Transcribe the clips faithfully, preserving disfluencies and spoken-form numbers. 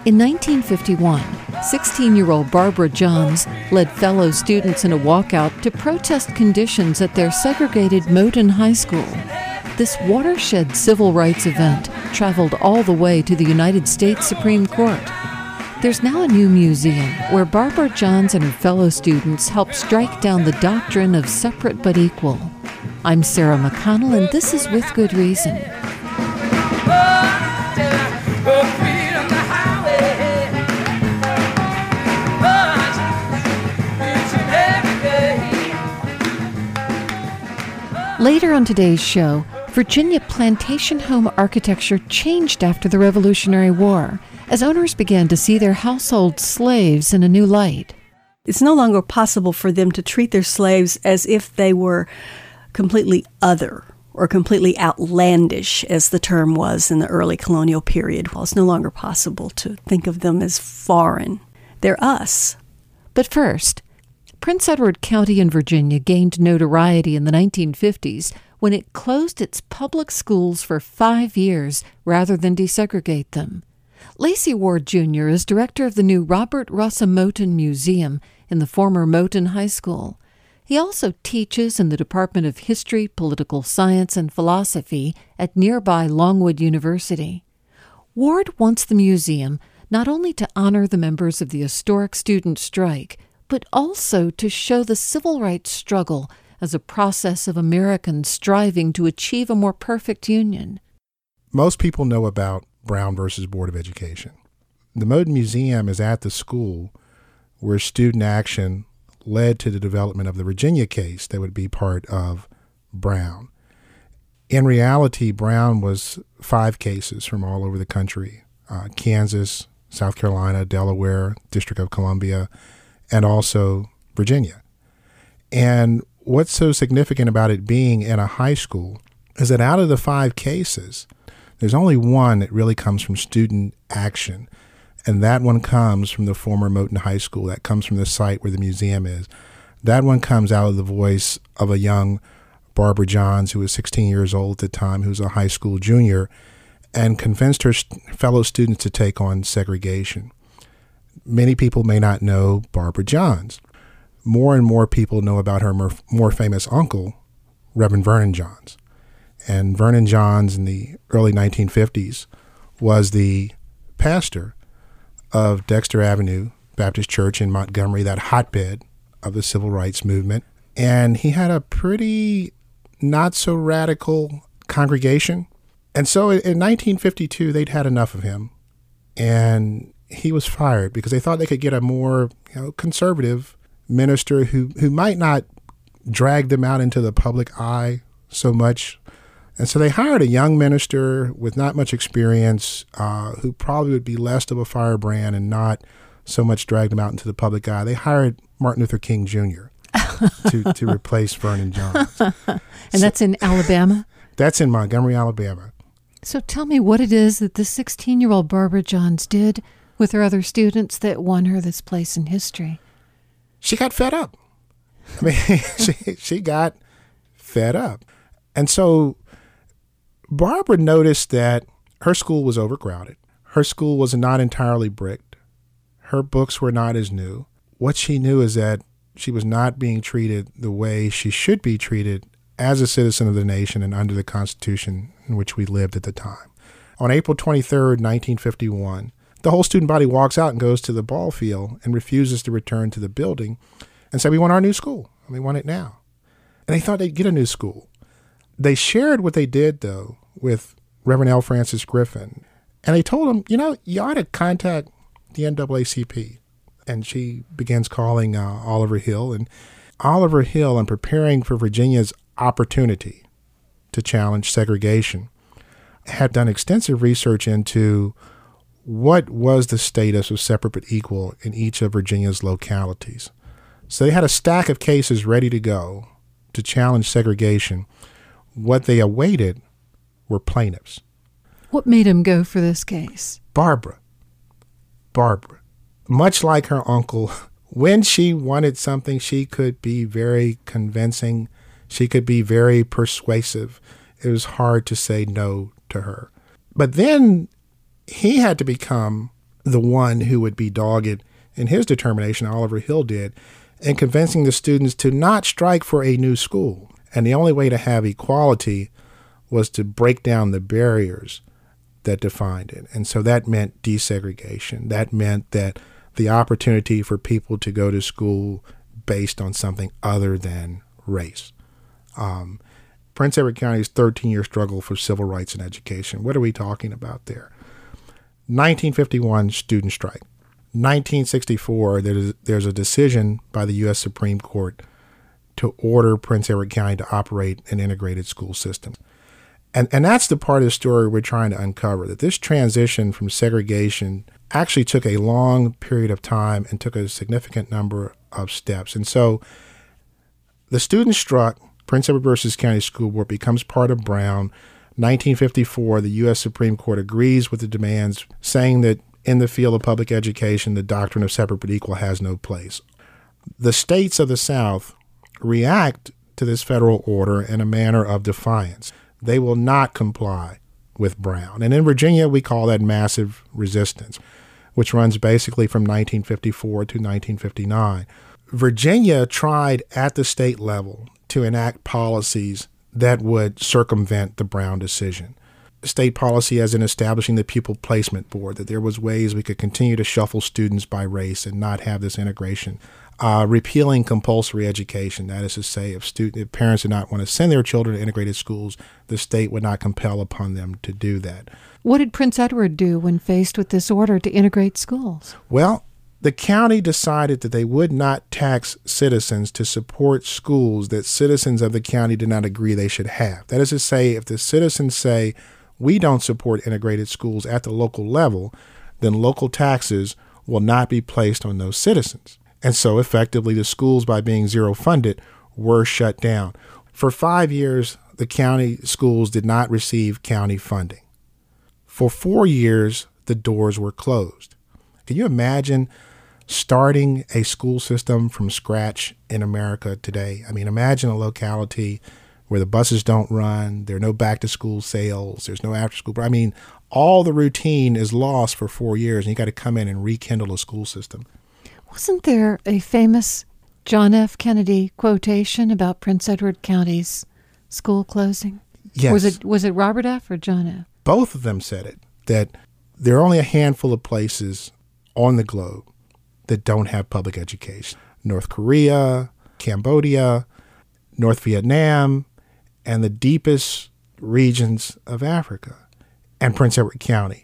In nineteen fifty-one, sixteen-year-old Barbara Johns led fellow students in a walkout to protest conditions at their segregated Moton High School. This watershed civil rights event traveled all the way to the United States Supreme Court. There's now a new museum where Barbara Johns and her fellow students helped strike down the doctrine of separate but equal. I'm Sarah McConnell, and this is With Good Reason. Later on today's show, Virginia plantation home architecture changed after the Revolutionary War as owners began to see their household slaves in a new light. It's no longer possible for them to treat their slaves as if they were completely other or completely outlandish, as the term was in the early colonial period. Well, it's no longer possible to think of them as foreign. They're us. But first, Prince Edward County in Virginia gained notoriety in the nineteen fifties when it closed its public schools for five years rather than desegregate them. Lacey Ward Junior is director of the new Robert Rossa Moton Museum in the former Moton High School. He also teaches in the Department of History, Political Science, and Philosophy at nearby Longwood University. Ward wants the museum not only to honor the members of the historic student strike, but also to show the civil rights struggle as a process of Americans striving to achieve a more perfect union. Most people know about Brown versus Board of Education. The Moton Museum is at the school where student action led to the development of the Virginia case that would be part of Brown. In reality, Brown was five cases from all over the country, uh, Kansas, South Carolina, Delaware, District of Columbia, and also Virginia. And what's so significant about it being in a high school is that out of the five cases, there's only one that really comes from student action, and that one comes from the former Moton High School. That comes from the site where the museum is. That one comes out of the voice of a young Barbara Johns, who was sixteen years old at the time, who was a high school junior, and convinced her fellow students to take on segregation. Many people may not know Barbara Johns. More and more people know about her more, more famous uncle, Reverend Vernon Johns. And Vernon Johns in the early nineteen fifties was the pastor of Dexter Avenue Baptist Church in Montgomery, that hotbed of the civil rights movement. And he had a pretty not so radical congregation. And so in nineteen fifty-two, they'd had enough of him. And he was fired because they thought they could get a more, you know, conservative minister who, who might not drag them out into the public eye so much. And so they hired a young minister with not much experience, uh, who probably would be less of a firebrand and not so much drag them out into the public eye. They hired Martin Luther King Junior to, to replace Vernon Johns. And so, that's in Alabama? That's in Montgomery, Alabama. So tell me what it is that the sixteen-year-old Barbara Johns did with her other students that won her this place in history. She got fed up. I mean, she, she got fed up. And so Barbara noticed that her school was overcrowded. Her school was not entirely bricked. Her books were not as new. What she knew is that she was not being treated the way she should be treated as a citizen of the nation and under the Constitution in which we lived at the time. On April twenty-third, nineteen fifty-one, the whole student body walks out and goes to the ball field and refuses to return to the building and said, we want our new school, and we want it now. And they thought they'd get a new school. They shared what they did, though, with Reverend L. Francis Griffin. And they told him, you know, you ought to contact the N double A C P. And she begins calling uh, Oliver Hill. And Oliver Hill, in preparing for Virginia's opportunity to challenge segregation, had done extensive research into what was the status of separate but equal in each of Virginia's localities. So they had a stack of cases ready to go to challenge segregation. What they awaited were plaintiffs. What made him go for this case? Barbara. Barbara. Much like her uncle, when she wanted something, she could be very convincing. She could be very persuasive. It was hard to say no to her. But then he had to become the one who would be dogged in his determination, Oliver Hill did, in convincing the students to not strike for a new school. And the only way to have equality was to break down the barriers that defined it. And so that meant desegregation. That meant that the opportunity for people to go to school based on something other than race. Um, Prince Edward County's thirteen-year struggle for civil rights and education. What are we talking about there? nineteen fifty-one student strike. nineteen sixty-four, there's, there's a decision by the U S Supreme Court to order Prince Edward County to operate an integrated school system. And, and that's the part of the story we're trying to uncover, that this transition from segregation actually took a long period of time and took a significant number of steps. And so the students struck, Prince Edward versus County School Board becomes part of Brown. nineteen fifty-four, the U S Supreme Court agrees with the demands, saying that in the field of public education, the doctrine of separate but equal has no place. The states of the South react to this federal order in a manner of defiance. They will not comply with Brown. And in Virginia, we call that massive resistance, which runs basically from nineteen fifty-four to nineteen fifty-nine. Virginia tried at the state level to enact policies that would circumvent the Brown decision. State policy as in establishing the pupil placement board, that there was ways we could continue to shuffle students by race and not have this integration. Uh, repealing compulsory education, that is to say, if, student, if parents did not want to send their children to integrated schools, the state would not compel upon them to do that. What did Prince Edward do when faced with this order to integrate schools? Well, the county decided that they would not tax citizens to support schools that citizens of the county did not agree they should have. That is to say, if the citizens say, we don't support integrated schools at the local level, then local taxes will not be placed on those citizens. And so effectively the schools, by being zero funded, were shut down. For five years, the county schools did not receive county funding. For four years, the doors were closed. Can you imagine starting a school system from scratch in America today? I mean, imagine a locality where the buses don't run, there are no back-to-school sales, there's no after-school. I mean, all the routine is lost for four years, and you got to come in and rekindle a school system. Wasn't there a famous John F. Kennedy quotation about Prince Edward County's school closing? Yes. Was it was it Robert F. or John F.? Both of them said it, that there are only a handful of places on the globe that don't have public education. North Korea, Cambodia, North Vietnam, and the deepest regions of Africa, and Prince Edward County.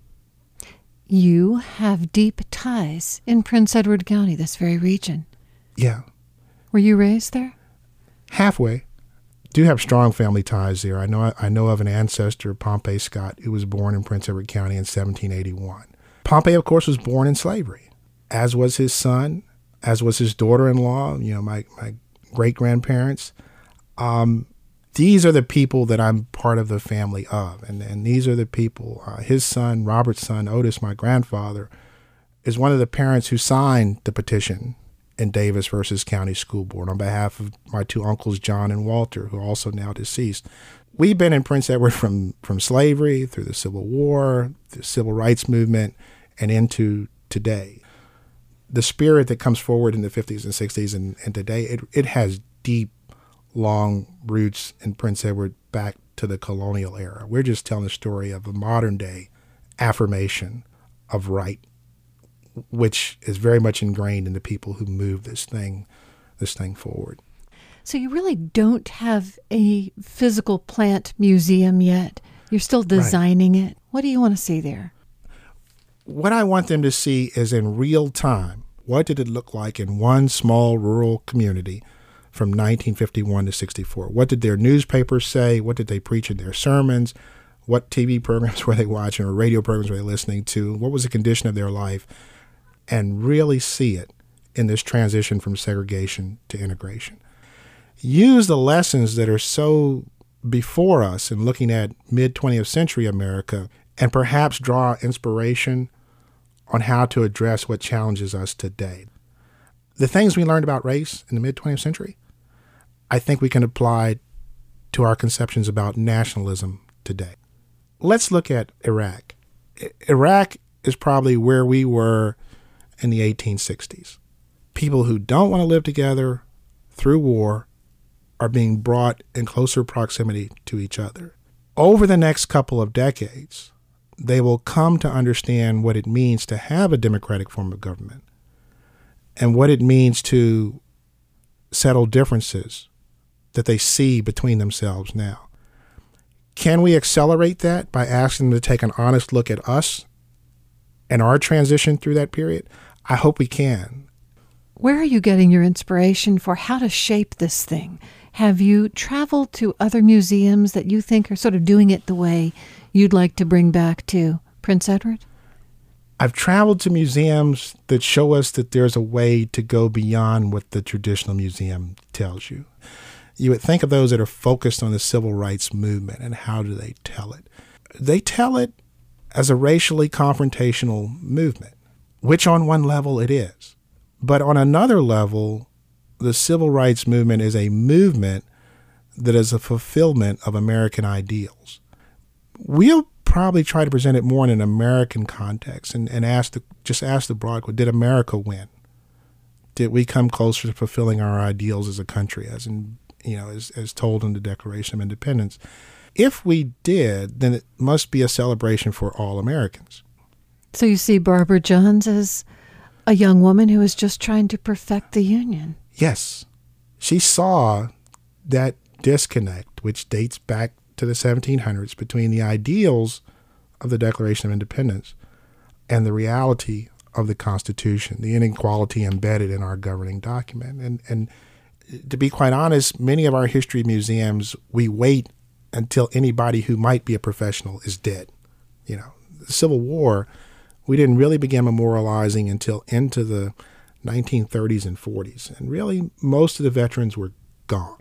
You have deep ties in Prince Edward County, this very region. Yeah. Were you raised there? Halfway. Do have strong family ties there. I know I know of an ancestor, Pompey Scott, who was born in Prince Edward County in seventeen eighty-one. Pompey, of course, was born in slavery, as was his son, as was his daughter-in-law, you know, my, my great-grandparents. Um, these are the people that I'm part of the family of, and, and these are the people. Uh, his son, Robert's son, Otis, my grandfather, is one of the parents who signed the petition in Davis versus County School Board on behalf of my two uncles, John and Walter, who are also now deceased. We've been in Prince Edward from, from slavery through the Civil War, the Civil Rights Movement, and into today. The spirit that comes forward in the fifties and sixties and, and today, it, it has deep, long roots in Prince Edward back to the colonial era. We're just telling the story of a modern day affirmation of right, which is very much ingrained in the people who move this thing, this thing forward. So you really don't have a physical plant museum yet. You're still designing right. it. What do you want to see there? What I want them to see is in real time, what did it look like in one small rural community from nineteen fifty-one to sixty-four? What did their newspapers say? What did they preach in their sermons? What T V programs were they watching or radio programs were they listening to? What was the condition of their life? And really see it in this transition from segregation to integration. Use the lessons that are so before us in looking at mid-twentieth century America and perhaps draw inspiration on how to address what challenges us today. The things we learned about race in the mid-twentieth century, I think we can apply to our conceptions about nationalism today. Let's look at Iraq. Iraq is probably where we were in the eighteen sixties. People who don't want to live together through war are being brought in closer proximity to each other. Over the next couple of decades, they will come to understand what it means to have a democratic form of government and what it means to settle differences that they see between themselves now. Can we accelerate that by asking them to take an honest look at us and our transition through that period? I hope we can. Where are you getting your inspiration for how to shape this thing? Have you traveled to other museums that you think are sort of doing it the way you'd like to bring back to Prince Edward? I've traveled to museums that show us that there's a way to go beyond what the traditional museum tells you. You would think of those that are focused on the civil rights movement, and how do they tell it? They tell it as a racially confrontational movement, which on one level it is. But on another level, the civil rights movement is a movement that is a fulfillment of American ideals. We'll probably try to present it more in an American context and, and ask the, just ask the broad question, did America win? Did we come closer to fulfilling our ideals as a country, as in, you know, as, as told in the Declaration of Independence? If we did, then it must be a celebration for all Americans. So you see Barbara Johns as a young woman who is just trying to perfect the Union. Yes. She saw that disconnect, which dates back to the seventeen hundreds, between the ideals of the Declaration of Independence and the reality of the Constitution, the inequality embedded in our governing document. And, and to be quite honest, many of our history museums, we wait until anybody who might be a professional is dead. You know, the Civil War, we didn't really begin memorializing until into the nineteen thirties and forties. And really, most of the veterans were gone.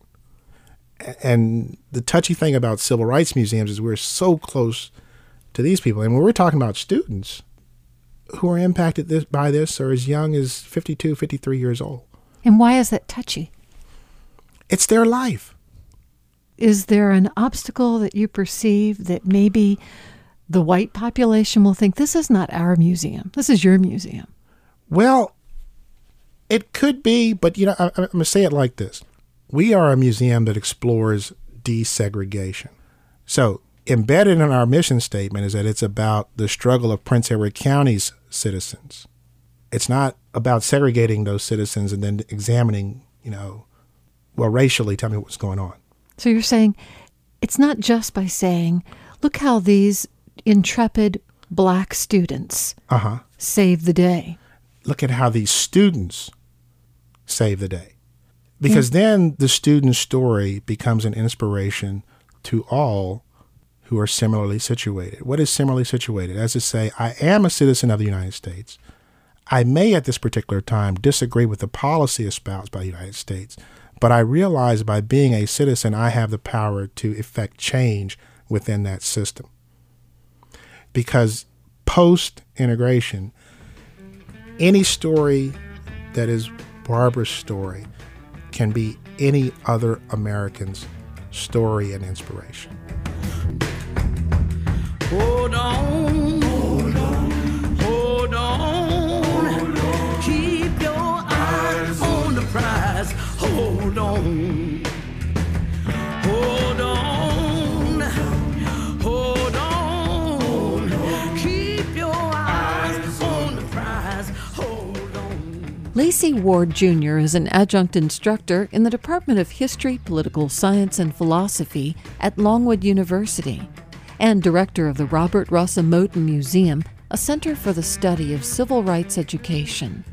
And the touchy thing about civil rights museums is we're so close to these people. And when we're talking about students who are impacted this, by this are as young as fifty-two, fifty-three years old. And why is that touchy? It's their life. Is there an obstacle that you perceive that maybe the white population will think, this is not our museum, this is your museum? Well, it could be, but you know, I, I'm going to say it like this. We are a museum that explores desegregation. So embedded in our mission statement is that it's about the struggle of Prince Edward County's citizens. It's not about segregating those citizens and then examining, you know, well, racially, tell me what's going on. So you're saying it's not just by saying, look how these intrepid black students uh-huh. save the day. Look at how these students save the day. Because yeah. then the student's story becomes an inspiration to all who are similarly situated. What is similarly situated? As to say, I am a citizen of the United States. I may at this particular time disagree with the policy espoused by the United States, but I realize by being a citizen, I have the power to effect change within that system. Because post-integration, any story that is Barbara's story can be any other American's story and inspiration. Hold on, hold on, hold on, hold on. Keep your eyes on the prize. Hold on, hold on, hold on. Keep your eyes on the prize. Hold on. Lacey Ward Junior is an adjunct instructor in the Department of History, Political Science, and Philosophy at Longwood University, and director of the Robert Ross Amoten Museum, a center for the study of civil rights education.